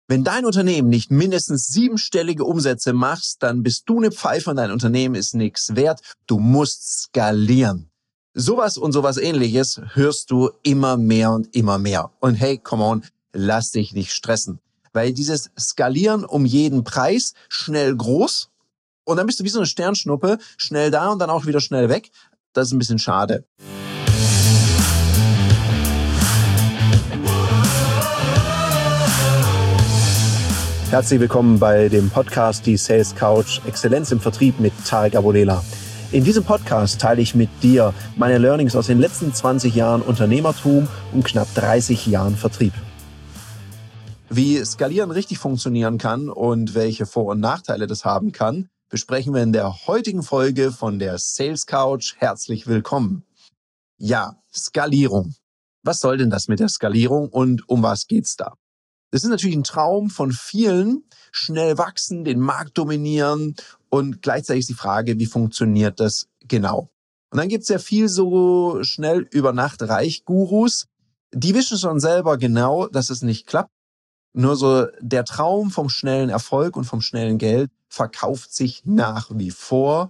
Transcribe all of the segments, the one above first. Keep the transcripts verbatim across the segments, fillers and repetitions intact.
Wenn dein Unternehmen nicht mindestens siebenstellige Umsätze machst, dann bist du eine Pfeife und dein Unternehmen ist nichts wert. Du musst skalieren. Sowas und sowas Ähnliches hörst du immer mehr und immer mehr. Und hey, come on, lass dich nicht stressen. Weil dieses Skalieren um jeden Preis, schnell groß und dann bist du wie so eine Sternschnuppe, schnell da und dann auch wieder schnell weg. Das ist ein bisschen schade. Herzlich willkommen bei dem Podcast Die Sales Couch Exzellenz im Vertrieb mit Tarek Abodela. In diesem Podcast teile ich mit dir meine Learnings aus den letzten zwanzig Jahren Unternehmertum und knapp dreißig Jahren Vertrieb. Wie Skalieren richtig funktionieren kann und welche Vor- und Nachteile das haben kann, besprechen wir in der heutigen Folge von der Sales Couch. Herzlich willkommen. Ja, Skalierung. Was soll denn das mit der Skalierung und um was geht's da? Das ist natürlich ein Traum von vielen, schnell wachsen, den Markt dominieren und gleichzeitig ist die Frage, wie funktioniert das genau? Und dann gibt's ja viel so schnell über Nacht Reich-Gurus, die wissen schon selber genau, dass es nicht klappt. Nur so der Traum vom schnellen Erfolg und vom schnellen Geld verkauft sich nach wie vor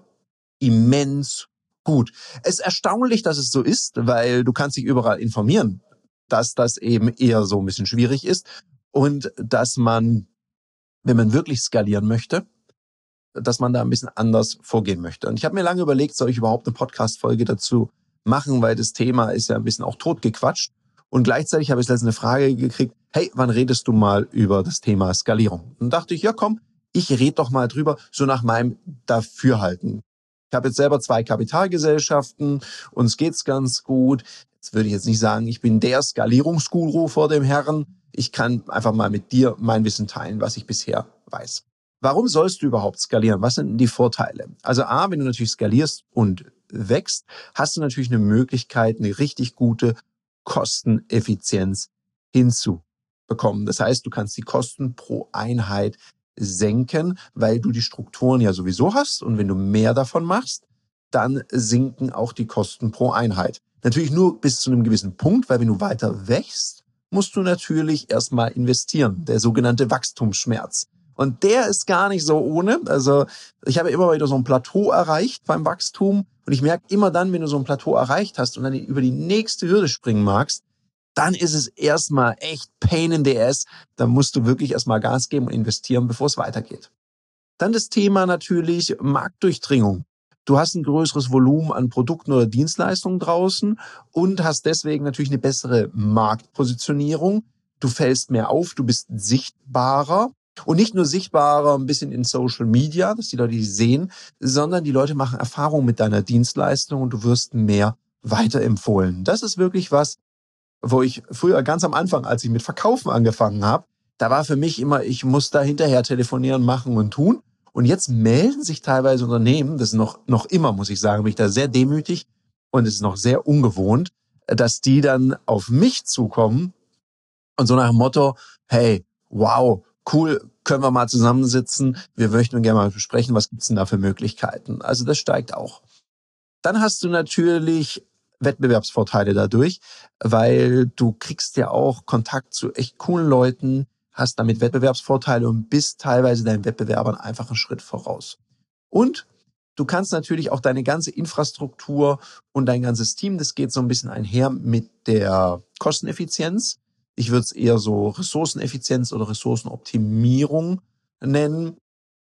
immens gut. Es ist erstaunlich, dass es so ist, weil du kannst dich überall informieren, dass das eben eher so ein bisschen schwierig ist. Und dass man, wenn man wirklich skalieren möchte, dass man da ein bisschen anders vorgehen möchte. Und ich habe mir lange überlegt, soll ich überhaupt eine Podcast-Folge dazu machen, weil das Thema ist ja ein bisschen auch totgequatscht. Und gleichzeitig habe ich letztens eine Frage gekriegt, hey, wann redest du mal über das Thema Skalierung? Und dachte ich, ja komm, ich rede doch mal drüber, so nach meinem Dafürhalten. Ich habe jetzt selber zwei Kapitalgesellschaften, uns geht's ganz gut. Jetzt würde ich jetzt nicht sagen, ich bin der Skalierungsguru vor dem Herrn. Ich kann einfach mal mit dir mein Wissen teilen, was ich bisher weiß. Warum sollst du überhaupt skalieren? Was sind denn die Vorteile? Also A, wenn du natürlich skalierst und wächst, hast du natürlich eine Möglichkeit, eine richtig gute Kosteneffizienz hinzubekommen. Das heißt, du kannst die Kosten pro Einheit senken, weil du die Strukturen ja sowieso hast. Und wenn du mehr davon machst, dann sinken auch die Kosten pro Einheit. Natürlich nur bis zu einem gewissen Punkt, weil wenn du weiter wächst, musst du natürlich erstmal investieren, der sogenannte Wachstumsschmerz. Und der ist gar nicht so ohne. Also ich habe immer wieder so ein Plateau erreicht beim Wachstum und ich merke immer dann, wenn du so ein Plateau erreicht hast und dann über die nächste Hürde springen magst, dann ist es erstmal echt Pain in the ass. Da musst du wirklich erstmal Gas geben und investieren, bevor es weitergeht. Dann das Thema natürlich Marktdurchdringung. Du hast ein größeres Volumen an Produkten oder Dienstleistungen draußen und hast deswegen natürlich eine bessere Marktpositionierung. Du fällst mehr auf, du bist sichtbarer und nicht nur sichtbarer ein bisschen in Social Media, dass die Leute dich sehen, sondern die Leute machen Erfahrung mit deiner Dienstleistung und du wirst mehr weiterempfohlen. Das ist wirklich was, wo ich früher ganz am Anfang, als ich mit Verkaufen angefangen habe, da war für mich immer, ich muss da hinterher telefonieren, machen und tun. Und jetzt melden sich teilweise Unternehmen, das ist noch, noch immer, muss ich sagen, bin ich da sehr demütig und es ist noch sehr ungewohnt, dass die dann auf mich zukommen und so nach dem Motto, hey, wow, cool, können wir mal zusammensitzen, wir möchten gerne mal besprechen, was gibt's denn da für Möglichkeiten? Also das steigt auch. Dann hast du natürlich Wettbewerbsvorteile dadurch, weil du kriegst ja auch Kontakt zu echt coolen Leuten, hast damit Wettbewerbsvorteile und bist teilweise deinen Wettbewerbern einfach einen Schritt voraus. Und du kannst natürlich auch deine ganze Infrastruktur und dein ganzes Team, das geht so ein bisschen einher mit der Kosteneffizienz. Ich würde es eher so Ressourceneffizienz oder Ressourcenoptimierung nennen.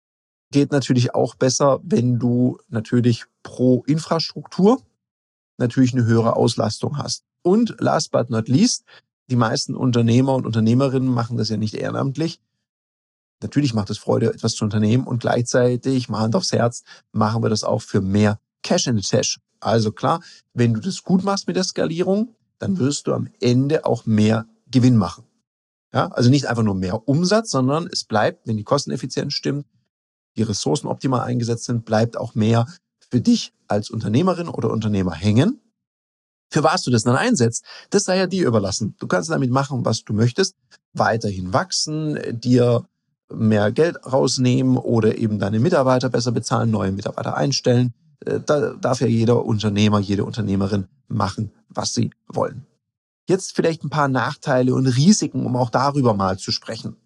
Geht natürlich auch besser, wenn du natürlich pro Infrastruktur natürlich eine höhere Auslastung hast. Und last but not least, die meisten Unternehmer und Unternehmerinnen machen das ja nicht ehrenamtlich. Natürlich macht es Freude, etwas zu unternehmen und gleichzeitig, mal Hand aufs Herz, machen wir das auch für mehr Cash in the Tash. Also klar, wenn du das gut machst mit der Skalierung, dann wirst du am Ende auch mehr Gewinn machen. Ja, also nicht einfach nur mehr Umsatz, sondern es bleibt, wenn die Kosteneffizienz stimmt, die Ressourcen optimal eingesetzt sind, bleibt auch mehr für dich als Unternehmerin oder Unternehmer hängen. Für was du das dann einsetzt, das sei ja dir überlassen. Du kannst damit machen, was du möchtest, weiterhin wachsen, dir mehr Geld rausnehmen oder eben deine Mitarbeiter besser bezahlen, neue Mitarbeiter einstellen. Da darf ja jeder Unternehmer, jede Unternehmerin machen, was sie wollen. Jetzt vielleicht ein paar Nachteile und Risiken, um auch darüber mal zu sprechen.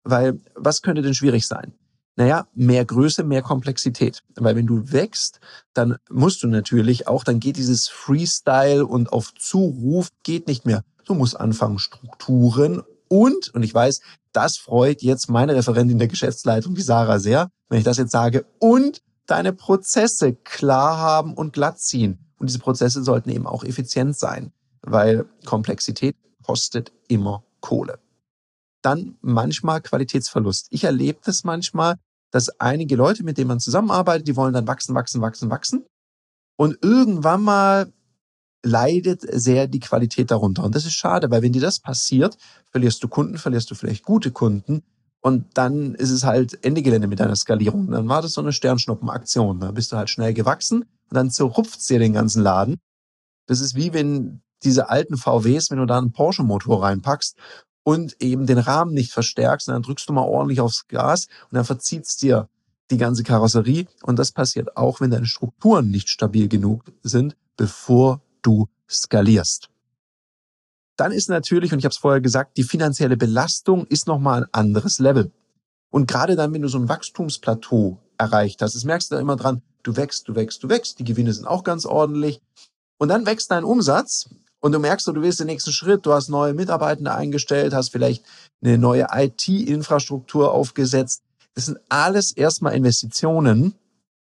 Weil was könnte denn schwierig sein? Naja, mehr Größe, mehr Komplexität. Weil wenn du wächst, dann musst du natürlich auch, dann geht dieses Freestyle und auf Zuruf geht nicht mehr. Du musst anfangen, Strukturen und, und ich weiß, das freut jetzt meine Referentin der Geschäftsleitung, die Sarah, sehr, wenn ich das jetzt sage, und deine Prozesse klar haben und glatt ziehen. Und diese Prozesse sollten eben auch effizient sein, weil Komplexität kostet immer Kohle. Dann manchmal Qualitätsverlust. Ich erlebe das manchmal, dass einige Leute, mit denen man zusammenarbeitet, die wollen dann wachsen, wachsen, wachsen, wachsen. Und irgendwann mal leidet sehr die Qualität darunter. Und das ist schade, weil wenn dir das passiert, verlierst du Kunden, verlierst du vielleicht gute Kunden. Und dann ist es halt Ende Gelände mit deiner Skalierung. Dann war das so eine Sternschnuppenaktion. Da bist du halt schnell gewachsen und dann zerrupft dir den ganzen Laden. Das ist wie wenn diese alten V Ws, wenn du da einen Porsche-Motor reinpackst und eben den Rahmen nicht verstärkst, dann drückst du mal ordentlich aufs Gas und dann verzieht's dir die ganze Karosserie. Und das passiert auch, wenn deine Strukturen nicht stabil genug sind, bevor du skalierst. Dann ist natürlich, und ich habe es vorher gesagt, die finanzielle Belastung ist nochmal ein anderes Level. Und gerade dann, wenn du so ein Wachstumsplateau erreicht hast, das merkst du da immer dran, du wächst, du wächst, du wächst, die Gewinne sind auch ganz ordentlich. Und dann wächst dein Umsatz und du merkst, du willst den nächsten Schritt, du hast neue Mitarbeitende eingestellt, hast vielleicht eine neue I T-Infrastruktur aufgesetzt. Das sind alles erstmal Investitionen.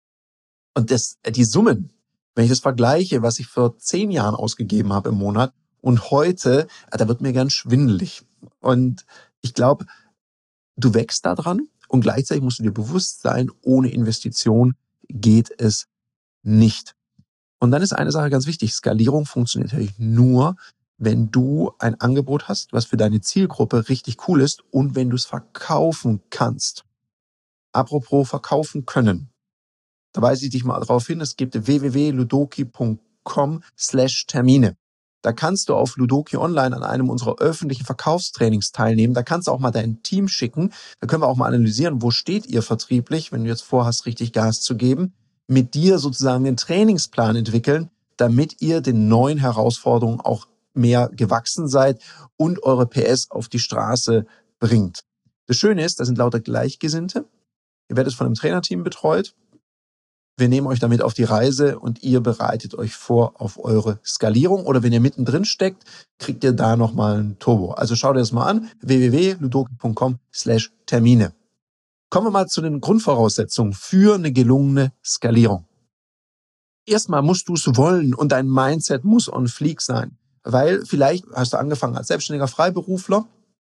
Und das, die Summen, wenn ich das vergleiche, was ich vor zehn Jahren ausgegeben habe im Monat und heute, da wird mir ganz schwindelig. Und ich glaube, du wächst da dran und gleichzeitig musst du dir bewusst sein, ohne Investition geht es nicht. Und dann ist eine Sache ganz wichtig. Skalierung funktioniert natürlich nur, wenn du ein Angebot hast, was für deine Zielgruppe richtig cool ist und wenn du es verkaufen kannst. Apropos verkaufen können. Da weise ich dich mal darauf hin, es gibt w w w punkt ludoki punkt com slash Termine. Da kannst du auf Ludoki Online an einem unserer öffentlichen Verkaufstrainings teilnehmen. Da kannst du auch mal dein Team schicken. Da können wir auch mal analysieren, wo steht ihr vertrieblich, wenn du jetzt vorhast, richtig Gas zu geben. Mit dir sozusagen den Trainingsplan entwickeln, damit ihr den neuen Herausforderungen auch mehr gewachsen seid und eure P S auf die Straße bringt. Das Schöne ist, da sind lauter Gleichgesinnte. Ihr werdet von einem Trainerteam betreut. Wir nehmen euch damit auf die Reise und ihr bereitet euch vor auf eure Skalierung. Oder wenn ihr mittendrin steckt, kriegt ihr da nochmal ein Turbo. Also schaut ihr das mal an, w w w punkt ludoki punkt com slash Termine. Kommen wir mal zu den Grundvoraussetzungen für eine gelungene Skalierung. Erstmal musst du es wollen und dein Mindset muss on fleek sein. Weil vielleicht hast du angefangen als selbstständiger Freiberufler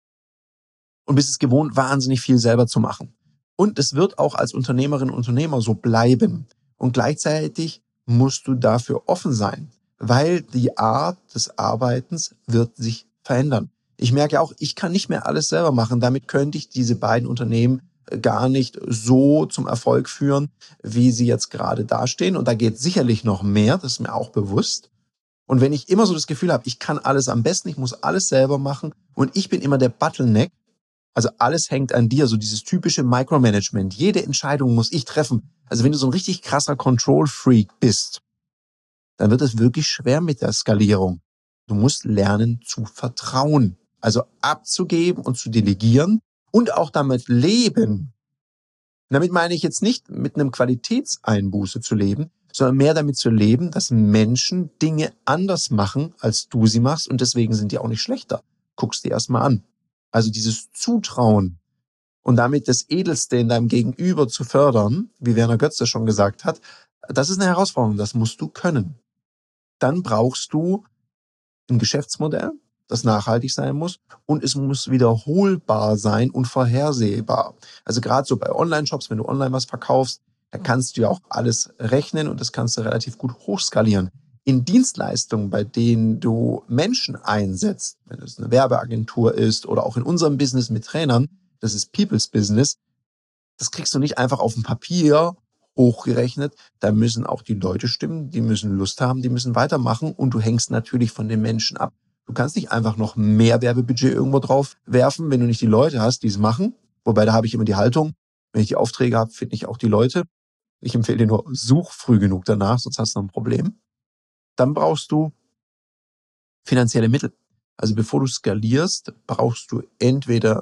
und bist es gewohnt, wahnsinnig viel selber zu machen. Und es wird auch als Unternehmerin und Unternehmer so bleiben. Und gleichzeitig musst du dafür offen sein, weil die Art des Arbeitens wird sich verändern. Ich merke auch, ich kann nicht mehr alles selber machen. Damit könnte ich diese beiden Unternehmen gar nicht so zum Erfolg führen, wie sie jetzt gerade dastehen. Und da geht sicherlich noch mehr, das ist mir auch bewusst. Und wenn ich immer so das Gefühl habe, ich kann alles am besten, ich muss alles selber machen und ich bin immer der Bottleneck, also alles hängt an dir, so dieses typische Micromanagement. Jede Entscheidung muss ich treffen. Also wenn du so ein richtig krasser Control-Freak bist, dann wird es wirklich schwer mit der Skalierung. Du musst lernen zu vertrauen, also abzugeben und zu delegieren und auch damit leben. Und damit meine ich jetzt nicht mit einem Qualitätseinbuße zu leben, sondern mehr damit zu leben, dass Menschen Dinge anders machen, als du sie machst und deswegen sind die auch nicht schlechter. Guck's dir erstmal an. Also dieses Zutrauen und damit das Edelste in deinem Gegenüber zu fördern, wie Werner Götze schon gesagt hat, das ist eine Herausforderung, das musst du können. Dann brauchst du ein Geschäftsmodell, das nachhaltig sein muss und es muss wiederholbar sein und vorhersehbar. Also gerade so bei Online-Shops, wenn du online was verkaufst, da kannst du ja auch alles rechnen und das kannst du relativ gut hochskalieren. In Dienstleistungen, bei denen du Menschen einsetzt, wenn es eine Werbeagentur ist oder auch in unserem Business mit Trainern, das ist People's Business, das kriegst du nicht einfach auf dem Papier hochgerechnet. Da müssen auch die Leute stimmen, die müssen Lust haben, die müssen weitermachen und du hängst natürlich von den Menschen ab. Du kannst nicht einfach noch mehr Werbebudget irgendwo drauf werfen, wenn du nicht die Leute hast, die es machen. Wobei, da habe ich immer die Haltung, wenn ich die Aufträge habe, finde ich auch die Leute. Ich empfehle dir nur, such früh genug danach, sonst hast du ein Problem. Dann brauchst du finanzielle Mittel. Also bevor du skalierst, brauchst du entweder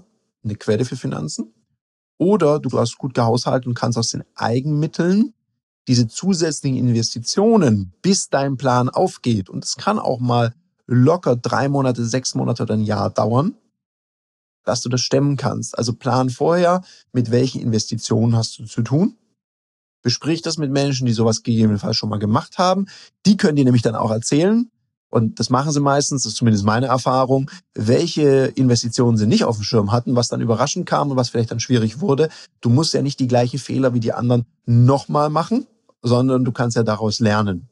eine Quelle für Finanzen. Oder du hast gut gehaushaltet und kannst aus den Eigenmitteln diese zusätzlichen Investitionen, bis dein Plan aufgeht, und es kann auch mal locker drei Monate, sechs Monate oder ein Jahr dauern, dass du das stemmen kannst. Also plan vorher, mit welchen Investitionen hast du zu tun. Besprich das mit Menschen, die sowas gegebenenfalls schon mal gemacht haben. Die können dir nämlich dann auch erzählen, und das machen sie meistens, das ist zumindest meine Erfahrung, welche Investitionen sie nicht auf dem Schirm hatten, was dann überraschend kam und was vielleicht dann schwierig wurde. Du musst ja nicht die gleichen Fehler wie die anderen nochmal machen, sondern du kannst ja daraus lernen.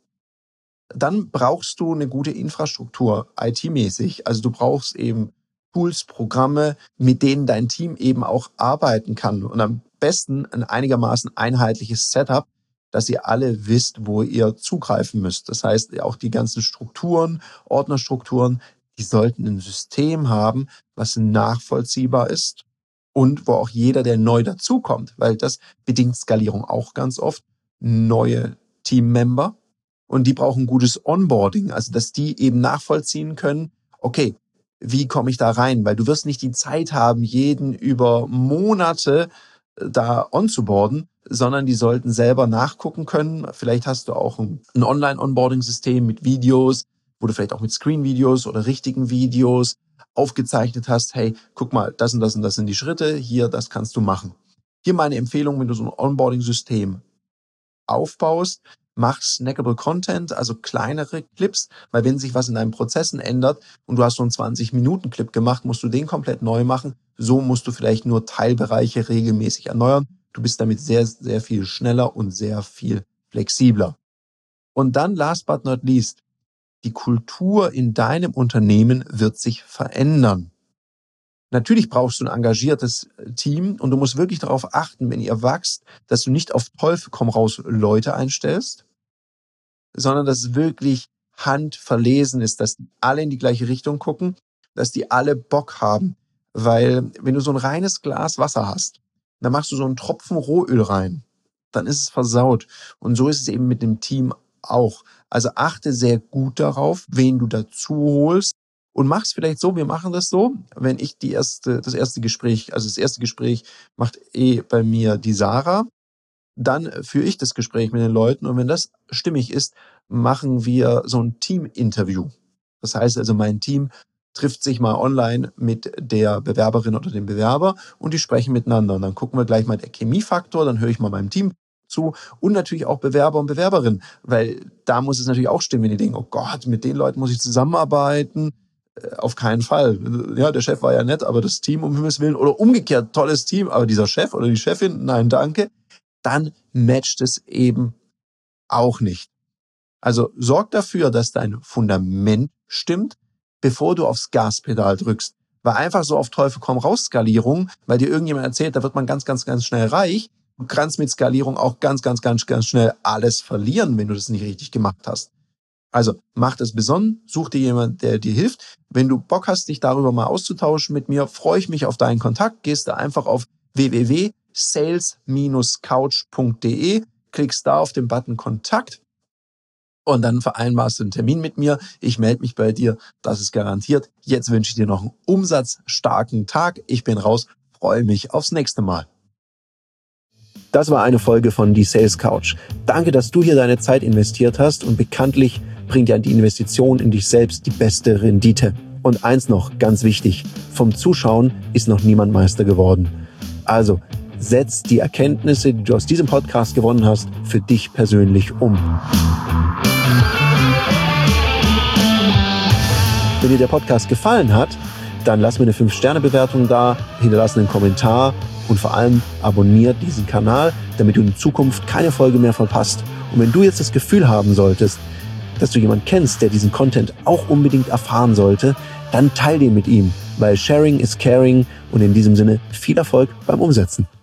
Dann brauchst du eine gute Infrastruktur, I T-mäßig. Also du brauchst eben Tools, Programme, mit denen dein Team eben auch arbeiten kann. Und am besten ein einigermaßen einheitliches Setup, dass ihr alle wisst, wo ihr zugreifen müsst. Das heißt, auch die ganzen Strukturen, Ordnerstrukturen, die sollten ein System haben, was nachvollziehbar ist und wo auch jeder, der neu dazukommt, weil das bedingt Skalierung auch ganz oft, neue Teammember, und die brauchen gutes Onboarding, also dass die eben nachvollziehen können, okay, wie komme ich da rein? Weil du wirst nicht die Zeit haben, jeden über Monate da onzuboarden, sondern die sollten selber nachgucken können. Vielleicht hast du auch ein, ein Online-Onboarding-System mit Videos, wo du vielleicht auch mit Screen-Videos oder richtigen Videos aufgezeichnet hast, hey, guck mal, das und das und das sind die Schritte, hier, das kannst du machen. Hier meine Empfehlung, wenn du so ein Onboarding-System aufbaust, mach snackable Content, also kleinere Clips, weil wenn sich was in deinen Prozessen ändert und du hast so einen zwanzig-Minuten-Clip gemacht, musst du den komplett neu machen. So musst du vielleicht nur Teilbereiche regelmäßig erneuern. Du bist damit sehr, sehr viel schneller und sehr viel flexibler. Und dann, last but not least, die Kultur in deinem Unternehmen wird sich verändern. Natürlich brauchst du ein engagiertes Team und du musst wirklich darauf achten, wenn ihr wachst, dass du nicht auf Teufel komm raus Leute einstellst, sondern dass es wirklich handverlesen ist, dass die alle in die gleiche Richtung gucken, dass die alle Bock haben. Weil wenn du so ein reines Glas Wasser hast, dann machst du so einen Tropfen Rohöl rein, dann ist es versaut. Und so ist es eben mit dem Team auch. Also achte sehr gut darauf, wen du dazu holst. Und mach's vielleicht so, wir machen das so, wenn ich die erste, das erste Gespräch, also das erste Gespräch macht eh bei mir die Sarah, dann führe ich das Gespräch mit den Leuten, und wenn das stimmig ist, machen wir so ein Team-Interview. Das heißt also, mein Team trifft sich mal online mit der Bewerberin oder dem Bewerber und die sprechen miteinander. Und dann gucken wir gleich mal der Chemiefaktor, dann höre ich mal meinem Team zu und natürlich auch Bewerber und Bewerberinnen, weil da muss es natürlich auch stimmen, wenn die denken, oh Gott, mit den Leuten muss ich zusammenarbeiten. Auf keinen Fall. Ja, der Chef war ja nett, aber das Team, um Himmels Willen, oder umgekehrt, tolles Team, aber dieser Chef oder die Chefin, nein, danke, dann matcht es eben auch nicht. Also sorg dafür, dass dein Fundament stimmt, bevor du aufs Gaspedal drückst. Weil einfach so auf Teufel komm raus Skalierung, weil dir irgendjemand erzählt, da wird man ganz, ganz, ganz schnell reich. Du kannst mit Skalierung auch ganz, ganz, ganz, ganz schnell alles verlieren, wenn du das nicht richtig gemacht hast. Also mach das besonnen, such dir jemanden, der dir hilft. Wenn du Bock hast, dich darüber mal auszutauschen mit mir, freue ich mich auf deinen Kontakt. Gehst du einfach auf w w w punkt sales Bindestrich couch punkt d e, klickst da auf den Button Kontakt und dann vereinbarst du einen Termin mit mir. Ich melde mich bei dir, das ist garantiert. Jetzt wünsche ich dir noch einen umsatzstarken Tag. Ich bin raus, freue mich aufs nächste Mal. Das war eine Folge von Die Sales Couch. Danke, dass du hier deine Zeit investiert hast, und bekanntlich bringt ja die Investition in dich selbst die beste Rendite. Und eins noch, ganz wichtig, vom Zuschauen ist noch niemand Meister geworden. Also, setz die Erkenntnisse, die du aus diesem Podcast gewonnen hast, für dich persönlich um. Wenn dir der Podcast gefallen hat, dann lass mir eine fünf Sterne Bewertung da, hinterlass einen Kommentar und vor allem abonniert diesen Kanal, damit du in Zukunft keine Folge mehr verpasst. Und wenn du jetzt das Gefühl haben solltest, dass du jemanden kennst, der diesen Content auch unbedingt erfahren sollte, dann teil den mit ihm, weil Sharing is Caring, und in diesem Sinne viel Erfolg beim Umsetzen.